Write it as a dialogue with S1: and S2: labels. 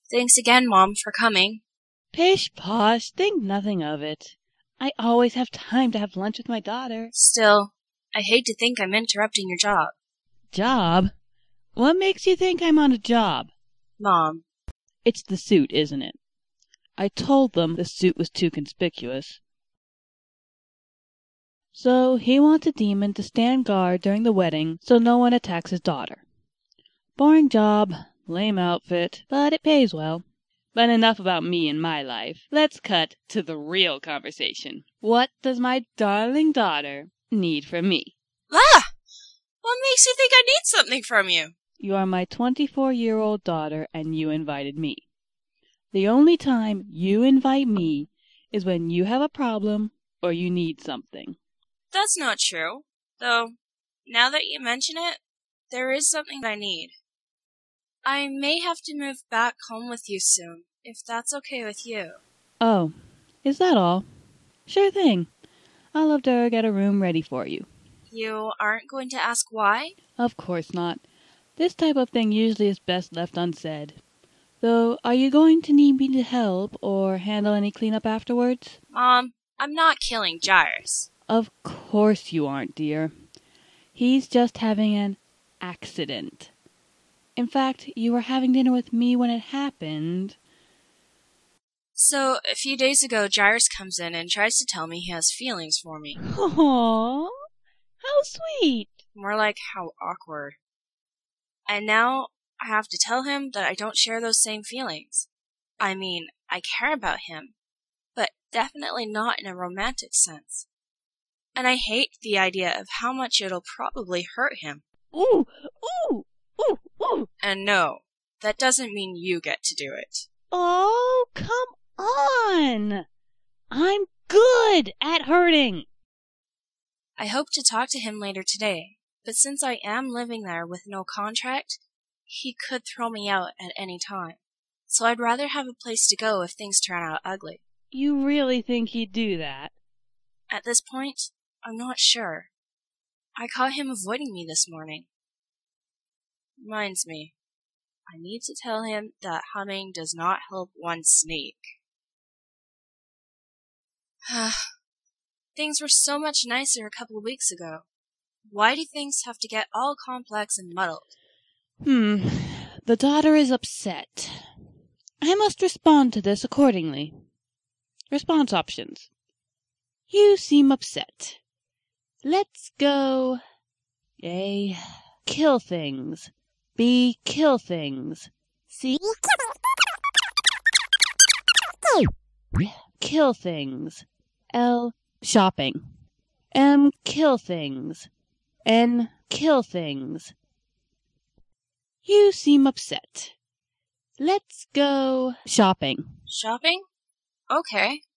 S1: Thanks again, Mom, for coming.
S2: Pish posh, think nothing of it. I always have time to have lunch with my daughter.
S1: Still, I hate to think I'm interrupting your job.
S2: Job? What makes you think I'm on a job?
S1: Mom.
S2: It's the suit, isn't it? I told them the suit was too conspicuous. So he wants a demon to stand guard during the wedding so no one attacks his daughter. Boring job, lame outfit, but it pays well. But enough about me and my life. Let's cut to the real conversation. What does my darling daughter need from me?
S1: Ah! What makes you think I need something from you?
S2: You are my 24-year-old daughter and you invited me. The only time you invite me is when you have a problem or you need something.
S1: That's not true. Though, now that you mention it, there is something I need. I may have to move back home with you soon, if that's okay with you.
S2: Oh, is that all? Sure thing. I'll have to get a room ready for you.
S1: You aren't going to ask why?
S2: Of course not. This type of thing usually is best left unsaid. Though, are you going to need me to help or handle any cleanup afterwards?
S1: Mom, I'm not killing Jairus.
S2: Of course you aren't, dear. He's just having an accident. In fact, you were having dinner with me when it happened.
S1: So, a few days ago, Jairus comes in and tries to tell me he has feelings for me.
S2: Aww, how sweet.
S1: More like how awkward. And now I have to tell him that I don't share those same feelings. I mean, I care about him, but definitely not in a romantic sense. And I hate the idea of how much it'll probably hurt him.
S2: Ooh, ooh, ooh, ooh.
S1: And no, that doesn't mean you get to do it.
S2: Oh, come on. I'm good at hurting.
S1: I hope to talk to him later today, but since I am living there with no contract, he could throw me out at any time. So I'd rather have a place to go if things turn out ugly.
S2: You really think he'd do that?
S1: At this point, I'm not sure. I caught him avoiding me this morning. Reminds me, I need to tell him that humming does not help one sneak. Things were so much nicer a couple of weeks ago. Why do things have to get all complex and muddled?
S2: The daughter is upset. I must respond to this accordingly. Response options. You seem upset. Let's go A. Kill things. B. Kill things. C. Kill things. L. Shopping. M. Kill things. N. Kill things. You seem upset. Let's go shopping.
S1: Shopping? Okay.